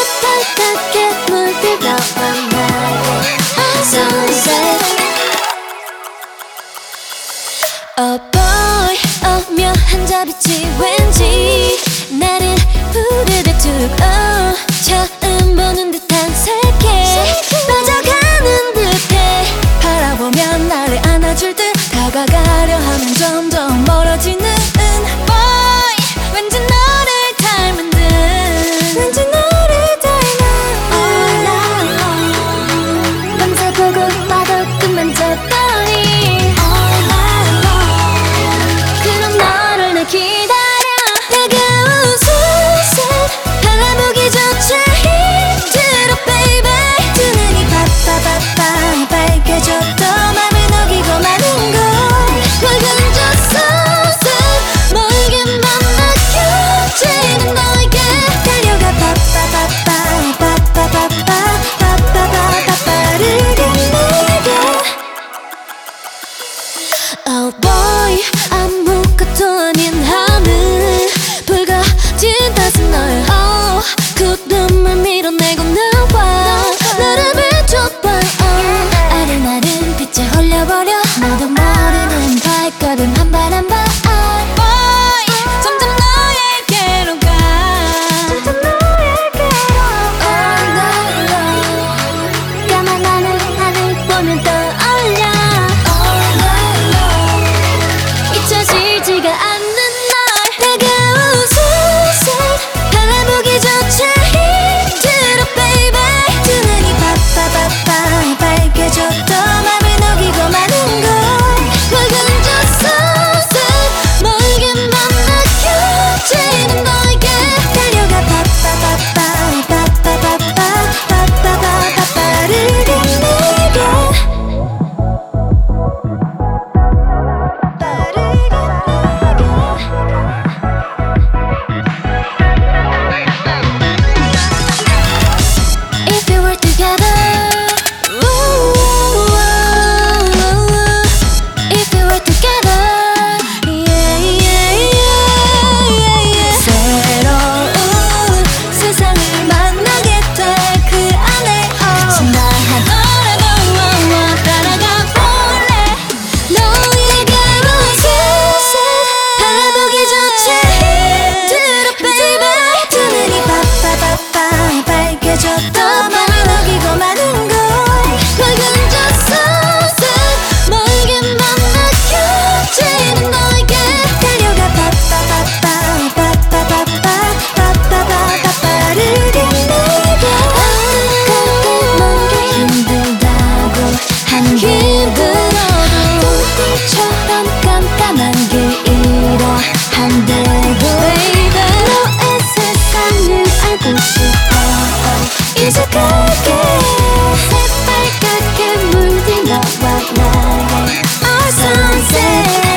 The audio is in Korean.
새빨갛게 물들어 나의 sunset. Oh boy, 오묘한 자빛이 왠지 나를 부르르 툭 처음 보는 듯한 세계 빠져가는 듯해. 바라보면 나를 안아줄 듯 다가가려 하면 점점 멀어지는 boy, 왠지 너를 닮은 듯 왠지 너를 닮아. All alone 밤새 보고 봐도 끝만져버린 그럼 너를 내 기다려. 다가온 sunset 바라보기조차 힘들어 baby. 두 눈이 바빠바빠 밝혀져도 맘을 녹이고 마는 걸 밝은 저 sunset 멀게만 느껴지는 너에게 달려가 바빠바빠 바빠바빠 바빠바빠 빠르게 내게. Oh boy, 아무것도 아닌 하늘 붉어진 따스한 널 구름을 밀어내고 나와 나를 비춰봐. 아른아른 빛에 홀려버려 나도 모르는 발걸음 한 발 한 발 boy, 점점 너에게로 가. 점점 너에게로 all night long 까만 하늘 보면 떠올려 all night long 잊혀지지가 않는 날. 다가온 sunset 바라보기조차 힘들어 baby. 두 눈이 바빠바빠 밝혀져도 맘을 녹이고 마는 걸 밝은 저 sunset 멀게만 느껴지는 너에게 달려가 바빠바빠 바빠바빠 바빠바빠 빠르게 내게 If we were together, if we were together, yeah, yeah, yeah, yeah, yeah. 새로운 세상을 만나게 돼 그 안에 지나가더라도 따라가 볼래. 너에게 sunset 바라보기조차 힘들어 baby. 두 눈이 바빠바빠 밝혀져도 맘을 녹이고 마는 걸 밝은 저 sunset 멀게만 느껴지는 너에게 달려가 바빠바빠 바빠바빠 바빠바빠 빠르게 내게. 안타깝게 먼게 힘들다고 한 힘들어도 불빛처럼 깜깜한 길이라 한데도 baby 너의 세상을 알고 싶어. 이제 갈게 새빨갛게 물든 너와 나의 our sunset.